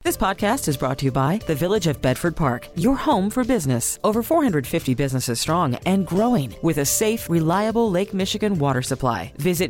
This podcast is brought to you by the Village of Bedford Park, your home for business. Over 450 businesses strong and growing with a safe, reliable Lake Michigan water supply. Visit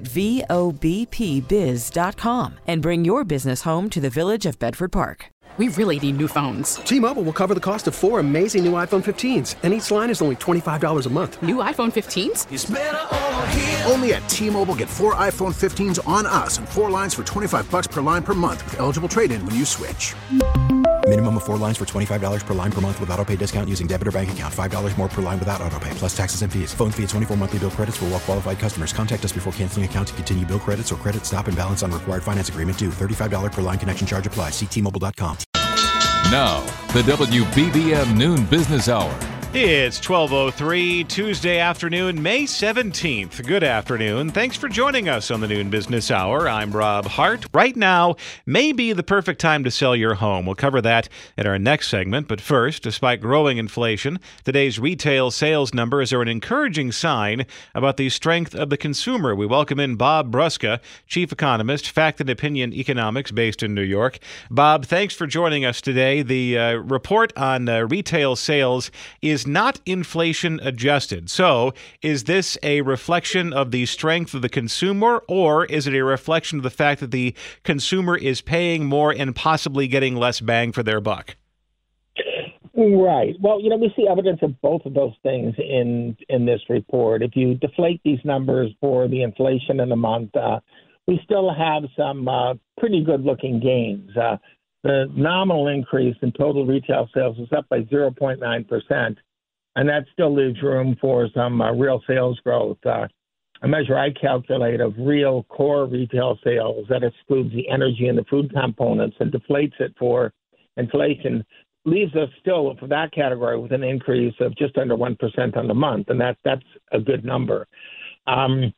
VOBPBiz.com and bring your business home to the Village of Bedford Park. We really need new phones. T-Mobile will cover the cost of 4 amazing new iPhone 15s, and each line is only $25 a month. New iPhone 15s? It's better over here. Only at T-Mobile, get 4 iPhone 15s on us and 4 lines for $25 per line per month with eligible trade-in when you switch. Minimum of 4 lines for $25 per line per month with autopay discount using debit or bank account. $5 more per line without autopay, plus taxes and fees. Phone fee at 24 monthly bill credits for well-qualified customers. Contact us before canceling account to continue bill credits or credit stop and balance on required finance agreement due. $35 per line connection charge applies. See T-Mobile.com. Now, the WBBM Noon Business Hour. It's 12:03, Tuesday afternoon, May 17th. Good afternoon. Thanks for joining us on the Noon Business Hour. I'm Rob Hart. Right now may be the perfect time to sell your home. We'll cover that in our next segment. But first, despite growing inflation, today's retail sales numbers are an encouraging sign about the strength of the consumer. We welcome in Bob Brusca, Chief Economist, Fact and Opinion Economics, based in New York. Bob, thanks for joining us today. The report on retail sales is not inflation adjusted. So is this a reflection of the strength of the consumer, or is it a reflection of the fact that the consumer is paying more and possibly getting less bang for their buck? Right. Well, we see evidence of both of those things in this report. If you deflate these numbers for the inflation in the month, we still have some pretty good-looking gains. The nominal increase in total retail sales is up by 0.9%. And that still leaves room for some real sales growth. A measure I calculate of real core retail sales that excludes the energy and the food components and deflates it for inflation leaves us still for that category with an increase of just under 1% on the month, and that's a good number. The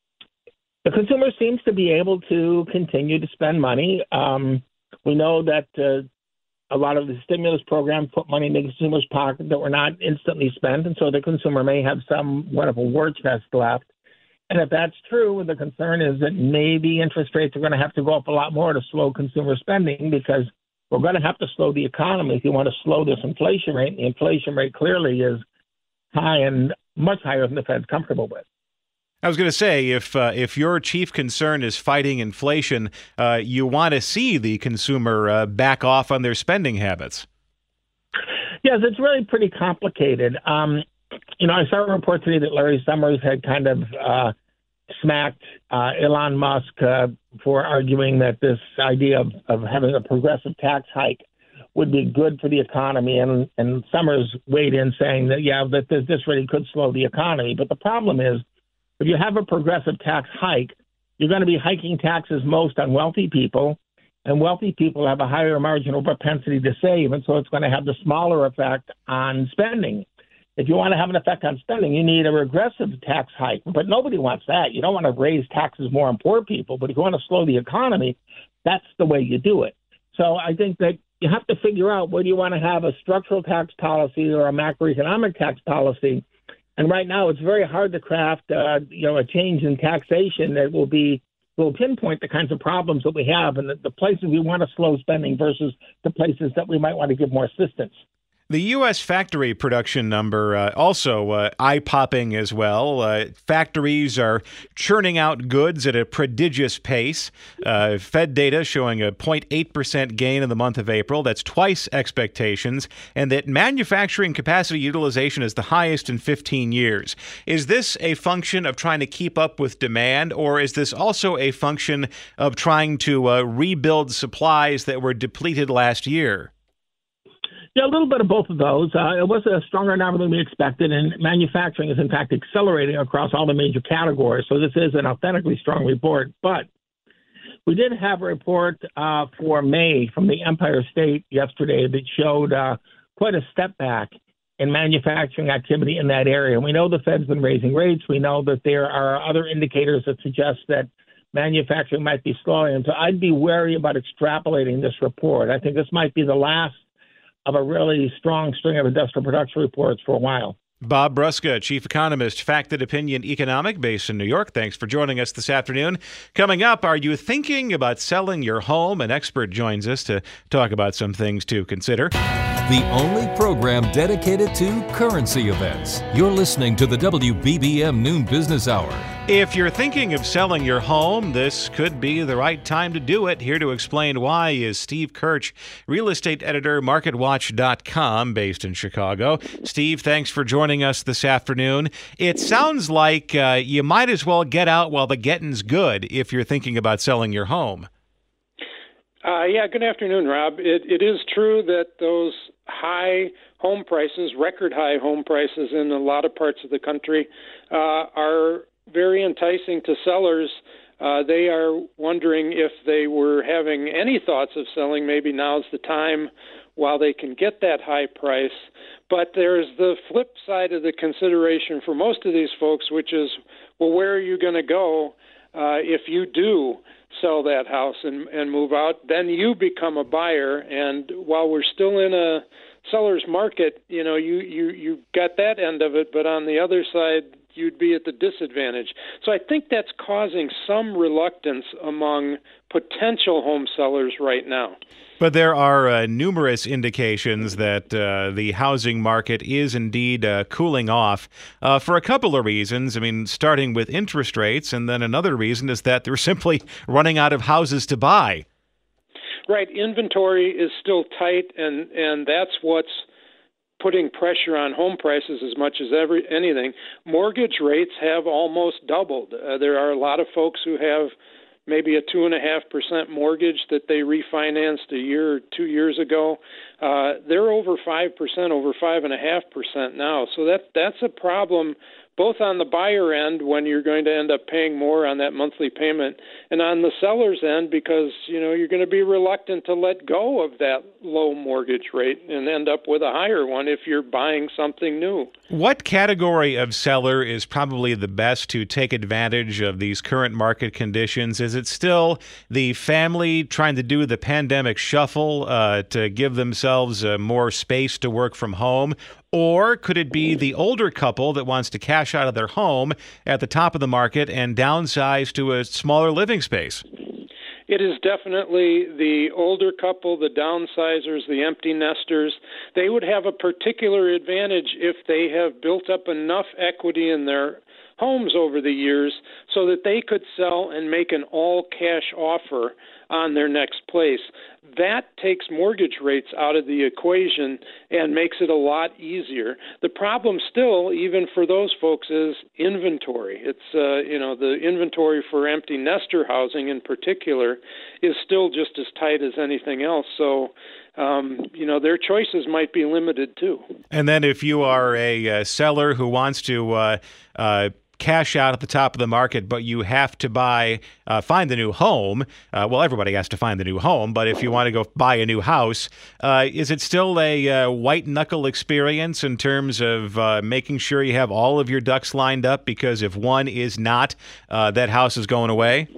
consumer seems to be able to continue to spend money. We know that a lot of the stimulus programs put money in the consumer's pocket that were not instantly spent, and so the consumer may have somewhat of a war chest left. And if that's true, the concern is that maybe interest rates are going to have to go up a lot more to slow consumer spending, because we're going to have to slow the economy if you want to slow this inflation rate. The inflation rate clearly is high and much higher than the Fed's comfortable with. I was going to say, if your chief concern is fighting inflation, you want to see the consumer back off on their spending habits. Yes, it's really pretty complicated. I saw a report today that Larry Summers had kind of smacked Elon Musk for arguing that this idea of having a progressive tax hike would be good for the economy. And Summers weighed in saying that this really could slow the economy. But the problem is, if you have a progressive tax hike, you're going to be hiking taxes most on wealthy people, and wealthy people have a higher marginal propensity to save, and so it's going to have the smaller effect on spending. If you want to have an effect on spending, you need a regressive tax hike, but nobody wants that. You don't want to raise taxes more on poor people, but if you want to slow the economy, that's the way you do it. So I think that you have to figure out whether you want to have a structural tax policy or a macroeconomic tax policy. And right now, it's very hard to craft, a change in taxation that will pinpoint the kinds of problems that we have and the places we want to slow spending versus the places that we might want to give more assistance. The U.S. factory production number also eye-popping as well. Factories are churning out goods at a prodigious pace. Fed data showing a 0.8% gain in the month of April. That's twice expectations. And that manufacturing capacity utilization is the highest in 15 years. Is this a function of trying to keep up with demand, or is this also a function of trying to rebuild supplies that were depleted last year? Yeah, a little bit of both of those. It was a stronger number than we expected, and manufacturing is, in fact, accelerating across all the major categories. So this is an authentically strong report. But we did have a report for May from the Empire State yesterday that showed quite a step back in manufacturing activity in that area. And we know the Fed's been raising rates. We know that there are other indicators that suggest that manufacturing might be slowing. And so I'd be wary about extrapolating this report. I think this might be the last of a really strong string of industrial production reports for a while. Bob Bruska, chief economist, Facted Opinion Economic, based in New York. Thanks for joining us this afternoon. Coming up, are you thinking about selling your home? An expert joins us to talk about some things to consider. The only program dedicated to currency events. You're listening to the WBBM Noon Business Hour. If you're thinking of selling your home, this could be the right time to do it. Here to explain why is Steve Kirch, real estate editor, MarketWatch.com, based in Chicago. Steve, thanks for joining us this afternoon. It sounds like you might as well get out while the getting's good if you're thinking about selling your home. Good afternoon, Rob. It is true that those high home prices, record high home prices in a lot of parts of the country, are very enticing to sellers. They are wondering if they were having any thoughts of selling. Maybe now's the time while they can get that high price. But there's the flip side of the consideration for most of these folks, which is, well, where are you going to go if you do sell that house and move out? Then you become a buyer. And while we're still in a seller's market, you got that end of it. But on the other side, you'd be at the disadvantage. So I think that's causing some reluctance among potential home sellers right now. But there are numerous indications that the housing market is indeed cooling off for a couple of reasons. I mean, starting with interest rates, and then another reason is that they're simply running out of houses to buy. Right. Inventory is still tight, and that's what's putting pressure on home prices as much as anything. Mortgage rates have almost doubled. There are a lot of folks who have maybe a 2.5% mortgage that they refinanced a year or 2 years ago. They're over 5%, over 5.5% now. So that's a problem both on the buyer end when you're going to end up paying more on that monthly payment, and on the seller's end because you're going to be reluctant to let go of that low mortgage rate and end up with a higher one if you're buying something new. What category of seller is probably the best to take advantage of these current market conditions? Is it still the family trying to do the pandemic shuffle to give themselves more space to work from home? Or could it be the older couple that wants to cash out of their home at the top of the market and downsize to a smaller living space? It is definitely the older couple, the downsizers, the empty nesters. They would have a particular advantage if they have built up enough equity in their homes over the years so that they could sell and make an all-cash offer on their next place. That takes mortgage rates out of the equation and makes it a lot easier. The problem still, even for those folks, is inventory. It's, the inventory for empty nester housing in particular is still just as tight as anything else. So, their choices might be limited too. And then if you are a seller who wants to cash out at the top of the market, but you have to find the new home. Well, everybody has to find the new home, but if you want to go buy a new house, is it still a white-knuckle experience in terms of making sure you have all of your ducks lined up? Because if one is not, that house is going away?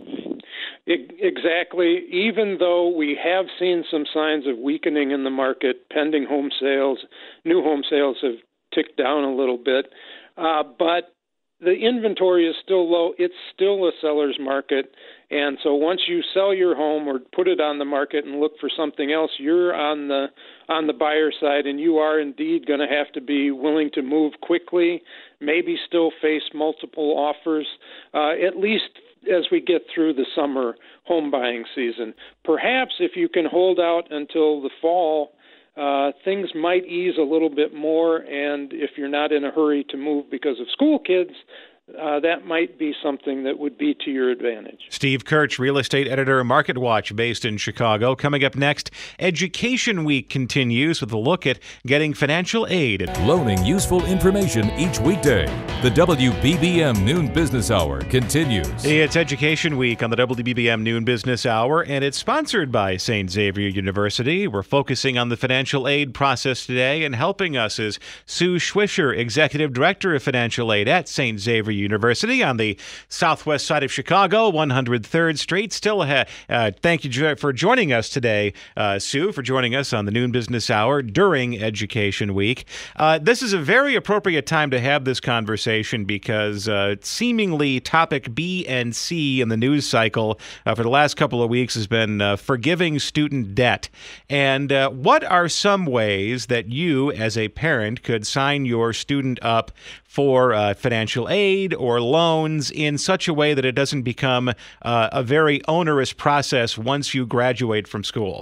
Exactly. Even though we have seen some signs of weakening in the market, pending home sales, new home sales have ticked down a little bit, but the inventory is still low. It's still a seller's market. And so once you sell your home or put it on the market and look for something else, you're on the buyer side, and you are indeed going to have to be willing to move quickly, maybe still face multiple offers, at least as we get through the summer home buying season. Perhaps if you can hold out until the fall, things might ease a little bit more, and if you're not in a hurry to move because of school kids, that might be something that would be to your advantage. Steve Kirch, real estate editor, MarketWatch, based in Chicago. Coming up next, Education Week continues with a look at getting financial aid. Loaning useful information each weekday. The WBBM Noon Business Hour continues. It's Education Week on the WBBM Noon Business Hour, and it's sponsored by St. Xavier University. We're focusing on the financial aid process today, and helping us is Sue Schwischer, Executive Director of Financial Aid at St. Xavier University on the southwest side of Chicago, 103rd Street. Still thank you for joining us today, Sue, for joining us on the Noon Business Hour during Education Week. This is a very appropriate time to have this conversation because seemingly topic B and C in the news cycle for the last couple of weeks has been forgiving student debt. And what are some ways that you, as a parent, could sign your student up for financial aid or loans in such a way that it doesn't become a very onerous process once you graduate from school?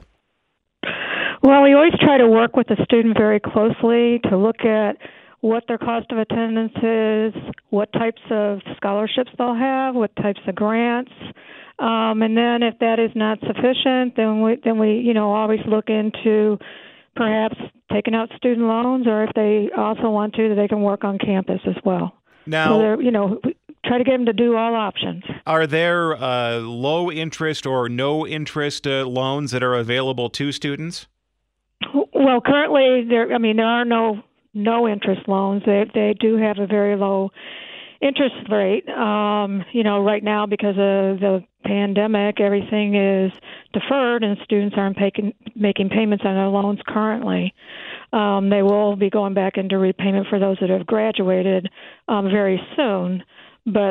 Well, we always try to work with the student very closely to look at what their cost of attendance is, what types of scholarships they'll have, what types of grants. And then if that is not sufficient, then we always look into perhaps taking out student loans, or if they also want to, that they can work on campus as well. Now, so we try to get them to do all options. Are there low interest or no interest loans that are available to students? Well, currently there are no interest loans. They do have a very low interest rate. Right now because of the pandemic, everything is deferred and students aren't making payments on their loans currently. They will be going back into repayment for those that have graduated very soon. But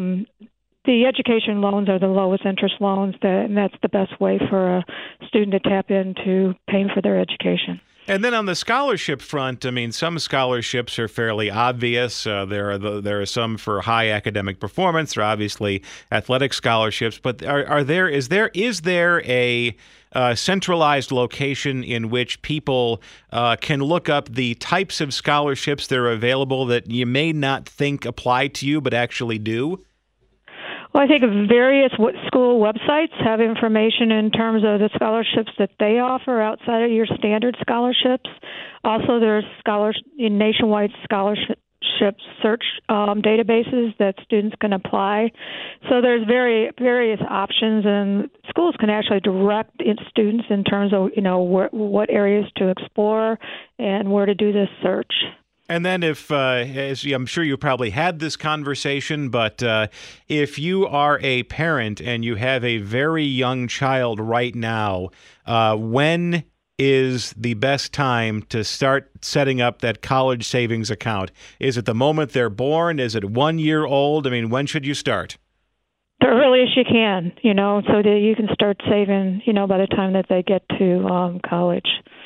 the education loans are the lowest interest loans, and that's the best way for a student to tap into paying for their education. And then on the scholarship front, some scholarships are fairly obvious. There are some for high academic performance. There are obviously athletic scholarships. But is there a centralized location in which people can look up the types of scholarships that are available that you may not think apply to you but actually do? Well, I think various school websites have information in terms of the scholarships that they offer outside of your standard scholarships. Also, there's nationwide scholarship search databases that students can apply. So there's various options, and schools can actually direct students in terms of what areas to explore and where to do this search. And then as I'm sure you probably had this conversation, but if you are a parent and you have a very young child right now, when is the best time to start setting up that college savings account? Is it the moment they're born? Is it 1 year old? When should you start? The earliest you can, so that you can start saving, by the time that they get to college.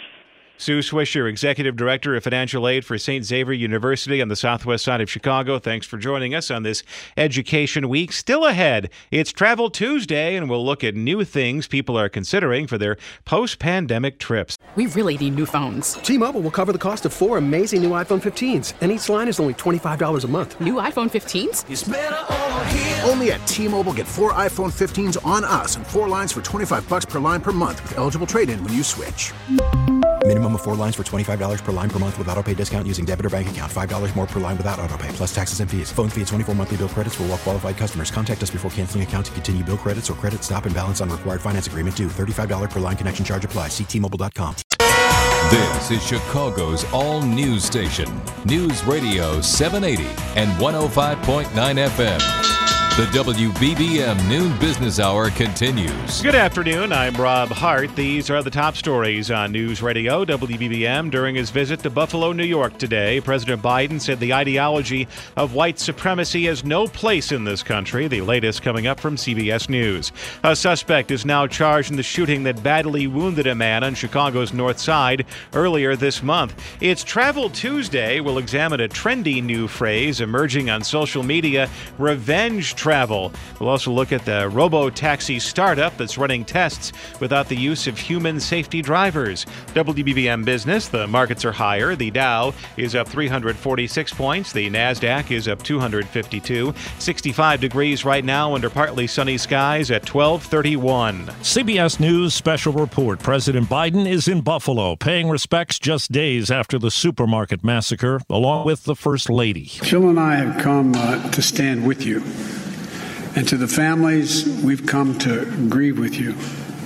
Sue Swisher, Executive Director of Financial Aid for St. Xavier University on the southwest side of Chicago. Thanks for joining us on this Education Week. Still ahead, it's Travel Tuesday, and we'll look at new things people are considering for their post-pandemic trips. We really need new phones. T-Mobile will cover the cost of 4 amazing new iPhone 15s, and each line is only $25 a month. New iPhone 15s? It's better over here. Only at T-Mobile, get 4 iPhone 15s on us and 4 lines for $25 per line per month with eligible trade-in when you switch. Minimum of 4 lines for $25 per line per month with autopay discount using debit or bank account. $5 more per line without autopay, plus taxes and fees. Phone fee at 24 monthly bill credits for well-qualified customers. Contact us before canceling account to continue bill credits or credit stop and balance on required finance agreement due. $35 per line connection charge applies. See T-Mobile.com. This is Chicago's all-news station. News Radio 780 and 105.9 FM. The WBBM Noon Business Hour continues. Good afternoon. I'm Rob Hart. These are the top stories on News Radio WBBM. During his visit to Buffalo, New York today, President Biden said the ideology of white supremacy has no place in this country. The latest coming up from CBS News. A suspect is now charged in the shooting that badly wounded a man on Chicago's North Side earlier this month. It's Travel Tuesday. We'll examine a trendy new phrase emerging on social media, revenge travel. We'll also look at the robo-taxi startup that's running tests without the use of human safety drivers. WBBM Business, the markets are higher. The Dow is up 346 points. The NASDAQ is up 252. 65 degrees right now under partly sunny skies at 12:31. CBS News special report. President Biden is in Buffalo, paying respects just days after the supermarket massacre, along with the First Lady. Jill and I have come to stand with you. And to the families, we've come to grieve with you.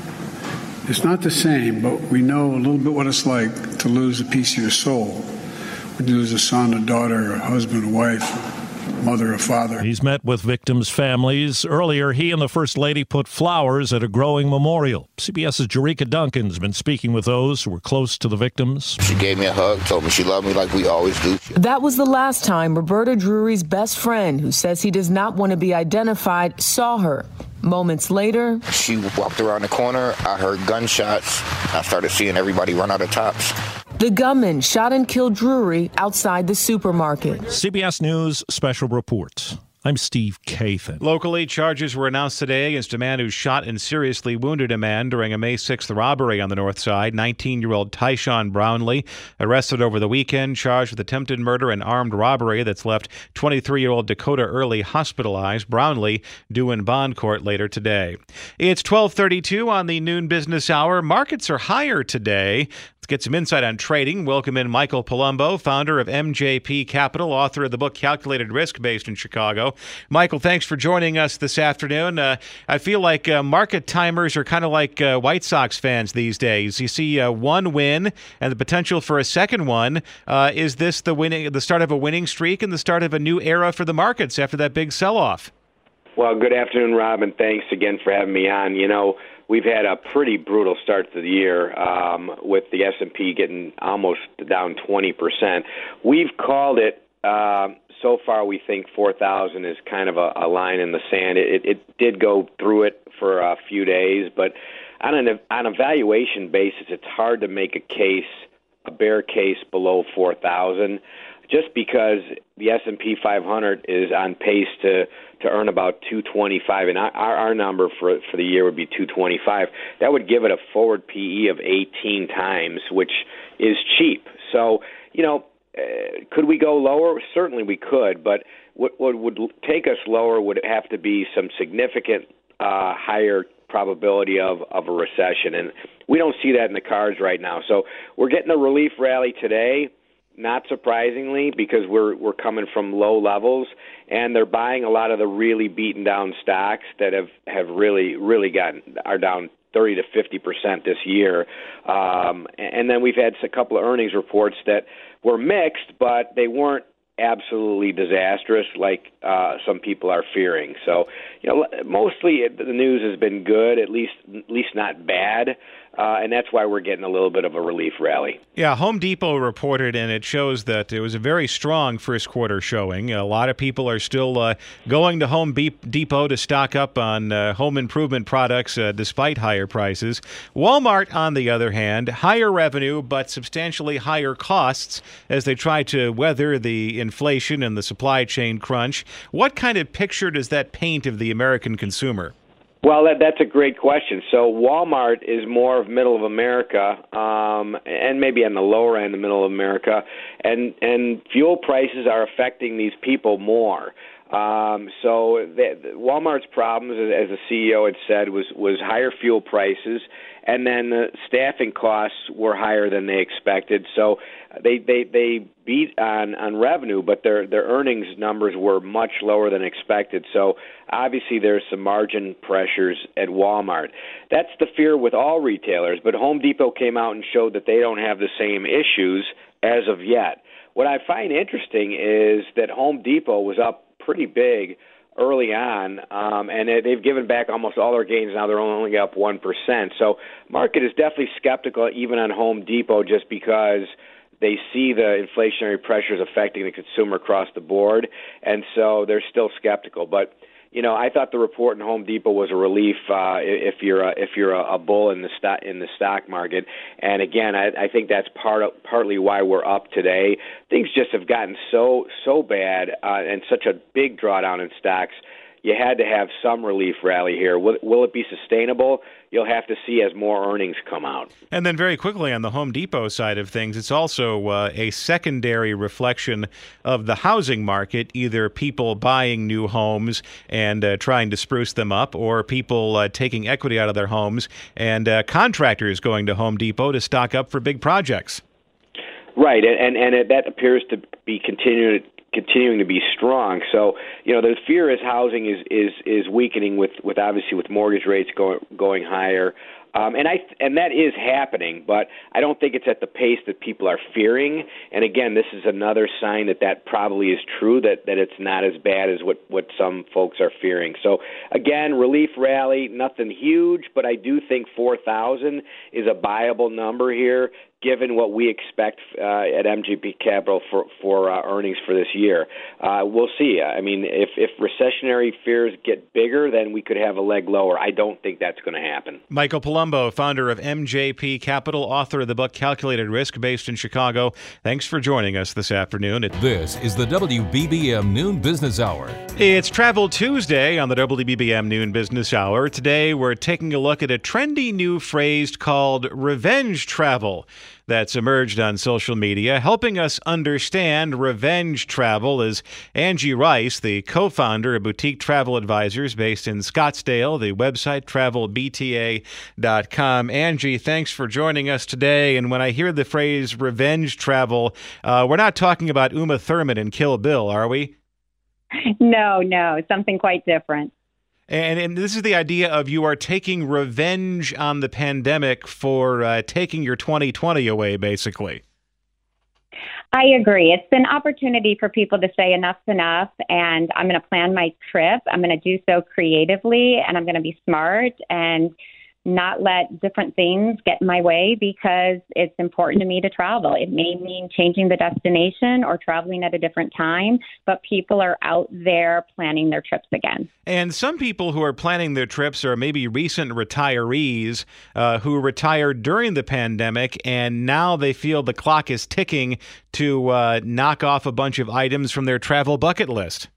It's not the same, but we know a little bit what it's like to lose a piece of your soul. When you lose a son, a daughter, a husband, a wife. mother or father. He's met with victims' families. Earlier, he and the First Lady put flowers at a growing memorial. CBS's Jerika Duncan's been speaking with those who were close to the victims. She gave me a hug, told me she loved me like we always do. That was the last time Roberta Drury's best friend, who says he does not want to be identified, saw her. Moments later, she walked around the corner. I heard gunshots. I started seeing everybody run out of tops. The gunman shot and killed Drury outside the supermarket. CBS News Special Report. I'm Steve Kathan. Locally, charges were announced today against a man who shot and seriously wounded a man during a May 6th robbery on the north side. 19-year-old Tyshawn Brownlee, arrested over the weekend, charged with attempted murder and armed robbery that's left 23-year-old Dakota Early hospitalized. Brownlee due in bond court later today. It's 12:32 on the Noon Business Hour. Markets are higher today. Let's get some insight on trading. Welcome in Michael Palumbo, founder of MJP Capital, author of the book Calculated Risk, based in Chicago. Michael, thanks for joining us this afternoon. I feel like market timers are kind of like White Sox fans these days. You see one win and the potential for a second one. Is this the start of a winning streak and the start of a new era for the markets after that big sell-off? Well, good afternoon, Rob, and thanks again for having me on. You know, we've had a pretty brutal start to the year with the S&P getting almost down 20%. We've called it, so far we think 4,000 is kind of a line in the sand. It did go through it for a few days, but on a valuation basis, it's hard to make a bear case below 4,000. Just because the S&P 500 is on pace to earn about 225, and our number for the year would be 225. That would give it a forward PE of 18 times, which is cheap. So, you know, could we go lower? Certainly we could, but what would take us lower would have to be some significant higher probability of a recession, and we don't see that in the cards right now. So we're getting a relief rally today. Not surprisingly, because we're coming from low levels, and they're buying a lot of the really beaten down stocks that have really are down 30 to 50% this year. And then we've had a couple of earnings reports that were mixed, but they weren't absolutely disastrous like some people are fearing. So, you know, mostly the news has been good, at least not bad. And that's why we're getting a little bit of a relief rally. Yeah, Home Depot reported, and it shows that it was a very strong first quarter showing. A lot of people are still going to Home Depot to stock up on home improvement products despite higher prices. Walmart, on the other hand, higher revenue but substantially higher costs as they try to weather the inflation and the supply chain crunch. What kind of picture does that paint of the American consumer? Well, that's a great question. So Walmart is more of middle of America, and maybe on the lower end of middle of America, and fuel prices are affecting these people more. So Walmart's problems, as the CEO had said, was higher fuel prices, and then the staffing costs were higher than they expected. So they beat on revenue, but their earnings numbers were much lower than expected. So obviously there's some margin pressures at Walmart. That's the fear with all retailers, but Home Depot came out and showed that they don't have the same issues as of yet. What I find interesting is that Home Depot was up pretty big early on, and they've given back almost all their gains. Now they're only up 1%. So market is definitely skeptical even on Home Depot just because they see the inflationary pressures affecting the consumer across the board, and so they're still skeptical. But you know, I thought the report in Home Depot was a relief if you're a bull in the stock market. And again, I think that's partly why we're up today. Things just have gotten so bad and such a big drawdown in stocks. You had to have some relief rally here. Will it be sustainable? You'll have to see as more earnings come out. And then very quickly on the Home Depot side of things, it's also a secondary reflection of the housing market, either people buying new homes and trying to spruce them up, or people taking equity out of their homes, and contractors going to Home Depot to stock up for big projects. Right, and that appears to be continuing to be strong. So, you know, the fear is housing is weakening with obviously with mortgage rates going higher. And that is happening, but I don't think it's at the pace that people are fearing. And again, this is another sign that probably is true, that it's not as bad as what some folks are fearing. So again, relief rally, nothing huge, but I do think 4,000 is a viable number here, given what we expect at MGP Capital for earnings for this year. We'll see. I mean, if recessionary fears get bigger, then we could have a leg lower. I don't think that's going to happen. Michael Palumbo, founder of MJP Capital, author of the book Calculated Risk, based in Chicago. Thanks for joining us this afternoon. This is the WBBM Noon Business Hour. It's Travel Tuesday on the WBBM Noon Business Hour. Today, we're taking a look at a trendy new phrase called revenge travel that's emerged on social media. Helping us understand revenge travel is Angie Rice, the co-founder of Boutique Travel Advisors based in Scottsdale, the website travelbta.com. Angie, thanks for joining us today. And when I hear the phrase revenge travel, we're not talking about Uma Thurman and Kill Bill, are we? No, something quite different. And this is the idea of you are taking revenge on the pandemic for taking your 2020 away, basically. I agree. It's an opportunity for people to say enough's enough, and I'm going to plan my trip. I'm going to do so creatively, and I'm going to be smart and not let different things get in my way because it's important to me to travel. It may mean changing the destination or traveling at a different time, but people are out there planning their trips again. And some people who are planning their trips are maybe recent retirees who retired during the pandemic, and now they feel the clock is ticking to knock off a bunch of items from their travel bucket list.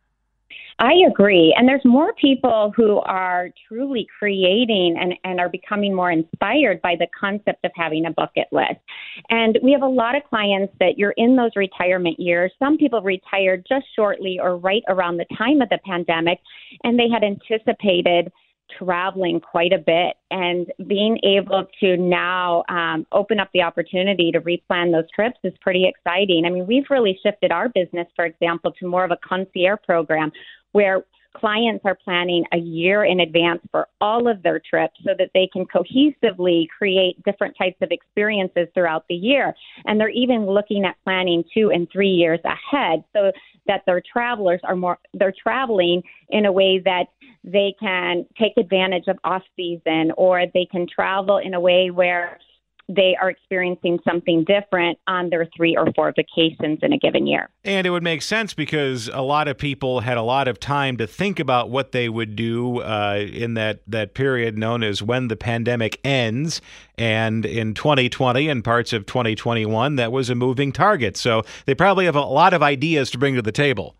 I agree. And there's more people who are truly creating and are becoming more inspired by the concept of having a bucket list. And we have a lot of clients that you're in those retirement years. Some people retired just shortly or right around the time of the pandemic, and they had anticipated traveling quite a bit, and being able to now open up the opportunity to replan those trips is pretty exciting. I mean, we've really shifted our business, for example, to more of a concierge program where clients are planning a year in advance for all of their trips so that they can cohesively create different types of experiences throughout the year. And they're even looking at planning 2 and 3 years ahead so that their travelers they're traveling in a way that they can take advantage of off-season, or they can travel in a way where they are experiencing something different on their 3 or 4 vacations in a given year. And it would make sense because a lot of people had a lot of time to think about what they would do in that period known as when the pandemic ends. And in 2020 and parts of 2021, that was a moving target. So they probably have a lot of ideas to bring to the table.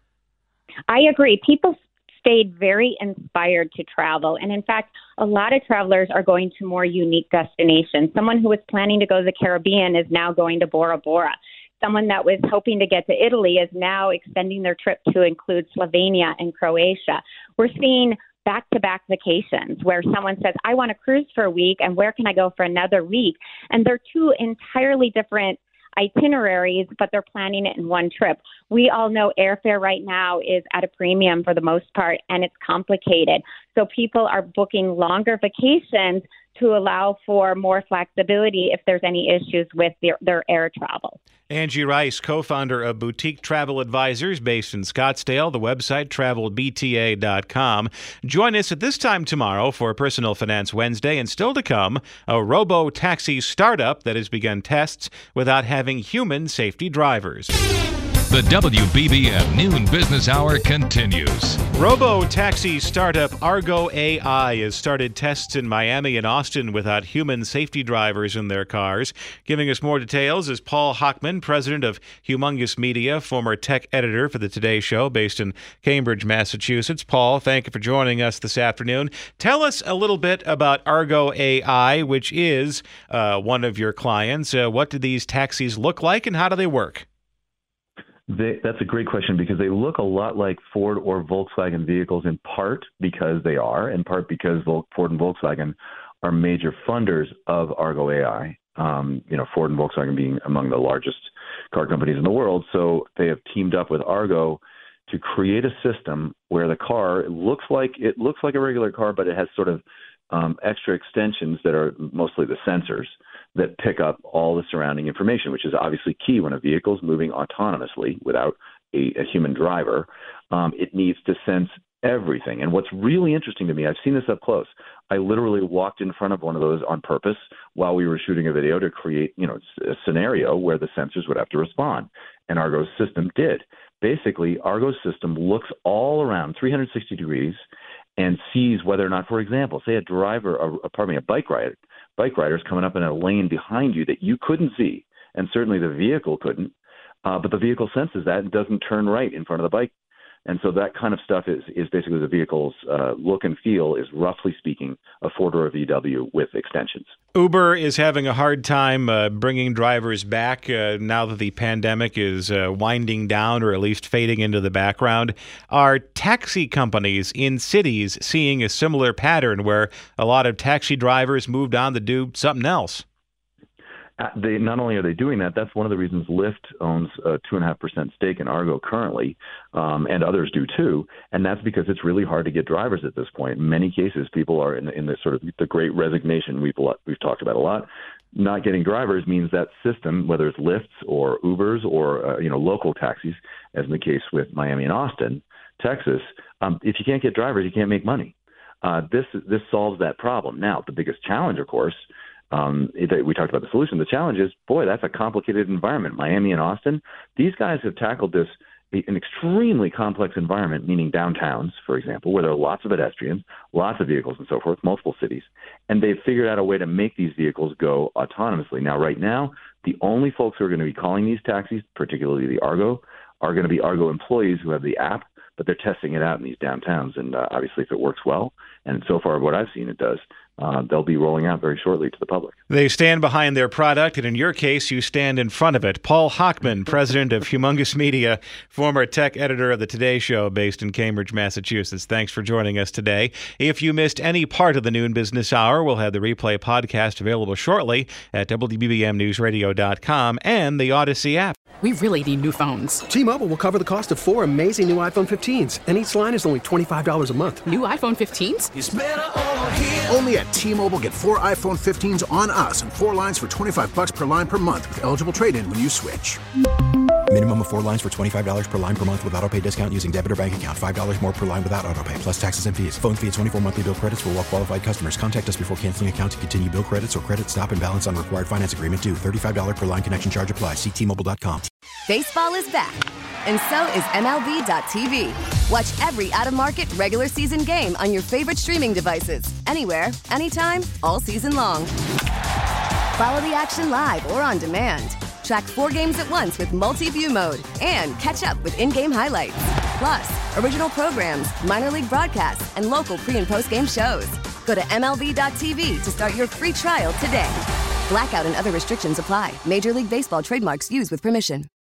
I agree. People stayed very inspired to travel. And in fact, a lot of travelers are going to more unique destinations. Someone who was planning to go to the Caribbean is now going to Bora Bora. Someone that was hoping to get to Italy is now extending their trip to include Slovenia and Croatia. We're seeing back-to-back vacations where someone says, I want to cruise for a week, and where can I go for another week? And they're 2 entirely different itineraries, but they're planning it in one trip. We all know airfare right now is at a premium for the most part, and it's complicated. So people are booking longer vacations to allow for more flexibility if there's any issues with their air travel. Angie Rice, co-founder of Boutique Travel Advisors based in Scottsdale, the website travelbta.com. Join us at this time tomorrow for Personal Finance Wednesday, and still to come, a robo-taxi startup that has begun tests without having human safety drivers. The WBBM Noon Business Hour continues. Robo-taxi startup Argo AI has started tests in Miami and Austin without human safety drivers in their cars. Giving us more details is Paul Hochman, president of Humongous Media, former tech editor for the Today Show based in Cambridge, Massachusetts. Paul, thank you for joining us this afternoon. Tell us a little bit about Argo AI, which is one of your clients. What do these taxis look like, and how do they work? That's a great question, because they look a lot like Ford or Volkswagen vehicles, in part because they are, in part because Ford and Volkswagen are major funders of Argo AI. Ford and Volkswagen being among the largest car companies in the world. So they have teamed up with Argo to create a system where the car looks like a regular car, but it has sort of extra extensions that are mostly the sensors that pick up all the surrounding information, which is obviously key when a vehicle is moving autonomously without a human driver. It needs to sense everything. And what's really interesting to me, I've seen this up close. I literally walked in front of one of those on purpose while we were shooting a video to create, a scenario where the sensors would have to respond. And Argo's system did. Basically, Argo's system looks all around 360 degrees and sees whether or not, for example, say a bike rider's coming up in a lane behind you that you couldn't see, and certainly the vehicle couldn't, but the vehicle senses that and doesn't turn right in front of the bike. And so that kind of stuff is basically the vehicle's look and feel is, roughly speaking, a Ford or a VW with extensions. Uber is having a hard time bringing drivers back now that the pandemic is winding down, or at least fading into the background. Are taxi companies in cities seeing a similar pattern where a lot of taxi drivers moved on to do something else? Not only are they doing that, that's one of the reasons Lyft owns a 2.5% stake in Argo currently, and others do too. And that's because it's really hard to get drivers at this point. In many cases, people are in the sort of the great resignation we've talked about a lot. Not getting drivers means that system, whether it's Lyfts or Ubers or local taxis, as in the case with Miami and Austin, Texas, if you can't get drivers, you can't make money. This solves that problem. Now, the biggest challenge, of course. We talked about the solution. The challenge is, that's a complicated environment. Miami and Austin, these guys have tackled an extremely complex environment, meaning downtowns, for example, where there are lots of pedestrians, lots of vehicles and so forth, multiple cities, and they've figured out a way to make these vehicles go autonomously. Now, right now, the only folks who are going to be calling these taxis, particularly the Argo, are going to be Argo employees who have the app, but they're testing it out in these downtowns. And obviously, if it works well, and so far what I've seen it does, they'll be rolling out very shortly to the public. They stand behind their product, and in your case, you stand in front of it. Paul Hochman, president of Humongous Media, former tech editor of The Today Show, based in Cambridge, Massachusetts. Thanks for joining us today. If you missed any part of the Noon Business Hour, we'll have the replay podcast available shortly at WBBMNewsRadio.com and the Odyssey app. We really need new phones. T-Mobile will cover the cost of 4 amazing new iPhone 15s, and each line is only $25 a month. New iPhone 15s? It's better over here. Only at T-Mobile, get 4 iPhone 15s on us and 4 lines for $25 per line per month with eligible trade-in when you switch. Minimum of 4 lines for $25 per line per month with autopay discount using debit or bank account. $5 more per line without autopay, plus taxes and fees. Phone fee at 24 monthly bill credits for well-qualified customers. Contact us before canceling account to continue bill credits or credit stop and balance on required finance agreement due. $35 per line connection charge applies. See T-Mobile.com. Baseball is back, and so is MLB.tv. Watch every out-of-market regular season game on your favorite streaming devices. Anywhere, anytime, all season long. Follow the action live or on demand. Track 4 games at once with multi-view mode and catch up with in-game highlights. Plus, original programs, minor league broadcasts, and local pre- and post-game shows. Go to MLB.tv to start your free trial today. Blackout and other restrictions apply. Major League Baseball trademarks used with permission.